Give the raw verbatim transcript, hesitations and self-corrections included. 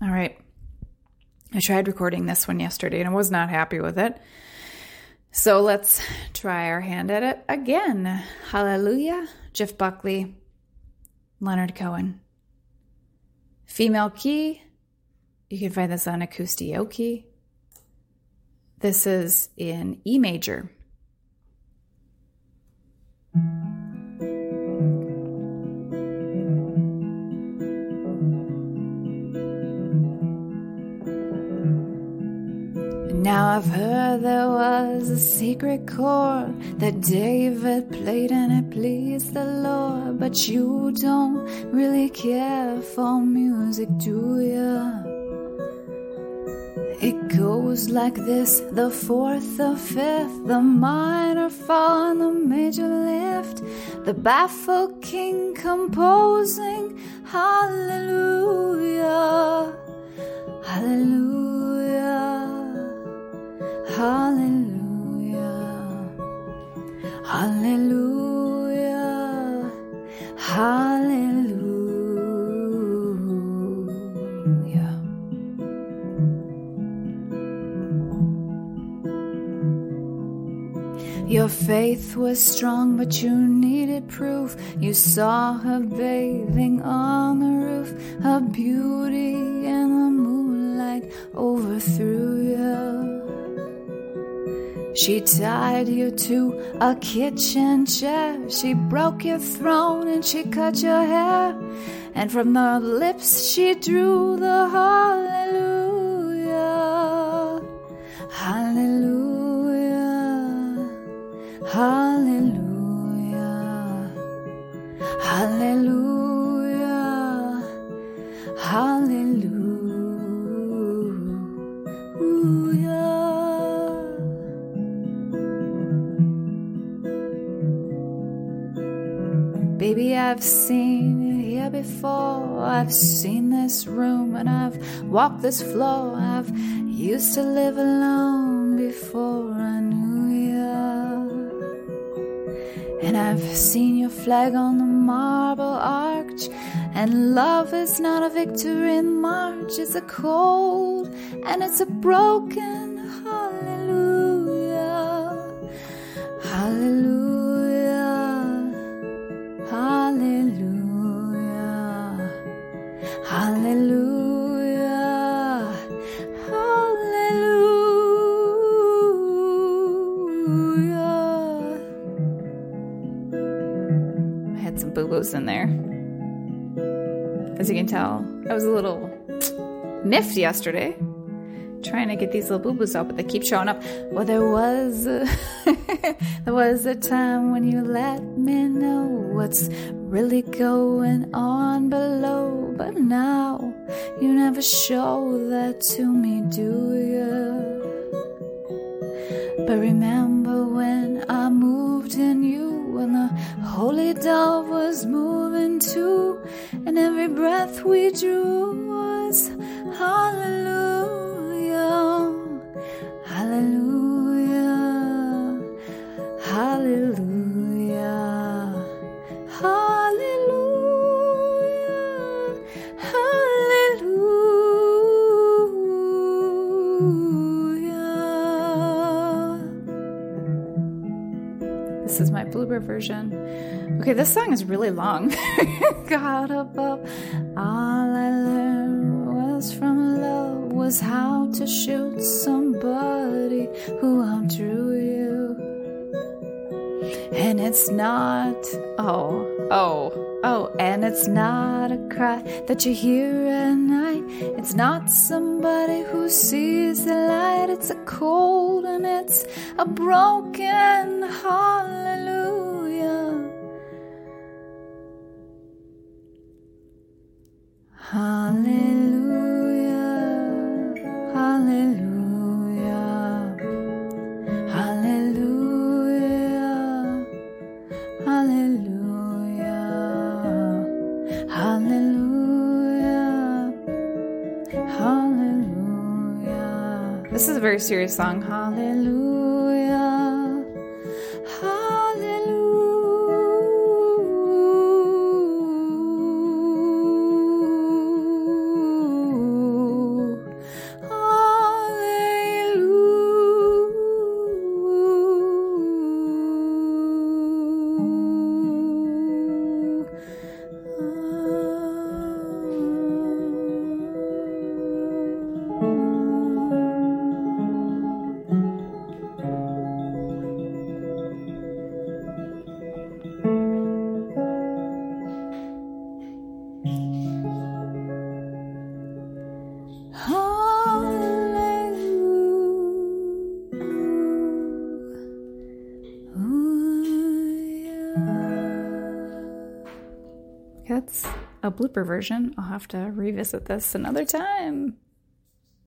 All right. I tried recording this one yesterday and I was not happy with it. So let's try our hand at it again. Hallelujah. Jeff Buckley, Leonard Cohen. Female key. You can find this on Acoustioke. This is in E major. Now I've heard there was a secret chord that David played and it pleased the Lord, but you don't really care for music, do ya? It goes like this, the fourth, the fifth, the minor fall and the major lift, the baffled king composing, hallelujah, hallelujah. Hallelujah, hallelujah, hallelujah. Your faith was strong, but you needed proof. You saw her bathing on the roof, her beauty in the moonlight overthrew you. She tied you to a kitchen chair. She broke your throne and she cut your hair. And from her lips she drew the hallelujah. Hallelujah. Hallelujah. Hallelujah. Hallelujah. Baby, I've seen you here before. I've seen this room and I've walked this floor. I've used to live alone before I knew you. And I've seen your flag on the marble arch. And love is not a victory march. It's a cold and it's a broken hallelujah. Hallelujah. Hallelujah, hallelujah, hallelujah. I had some boo-boos in there. As you can tell, I was a little miffed yesterday, trying to get these little boo-boos out, but they keep showing up. Well, there was a there was a time when you let me know what's really going on below, but now you never show that to me, do you? But remember when I moved in you, when the holy dove was moving too, and every breath we drew was hallelujah, hallelujah, hallelujah, hallelujah, hallelujah. This is my Bluebird version. Okay, this song is really long. God above, all I learned was from love was how to shoot somebody who outdrew you. And it's not, oh, oh, oh, and it's not a cry that you hear at night. It's not somebody who sees the light. It's a cold and it's a broken hallelujah. Hallelujah, hallelujah, hallelujah, hallelujah, hallelujah, hallelujah. This is a very serious song. Hallelujah, hallelujah. that's a blooper version. I'll have to revisit this another time.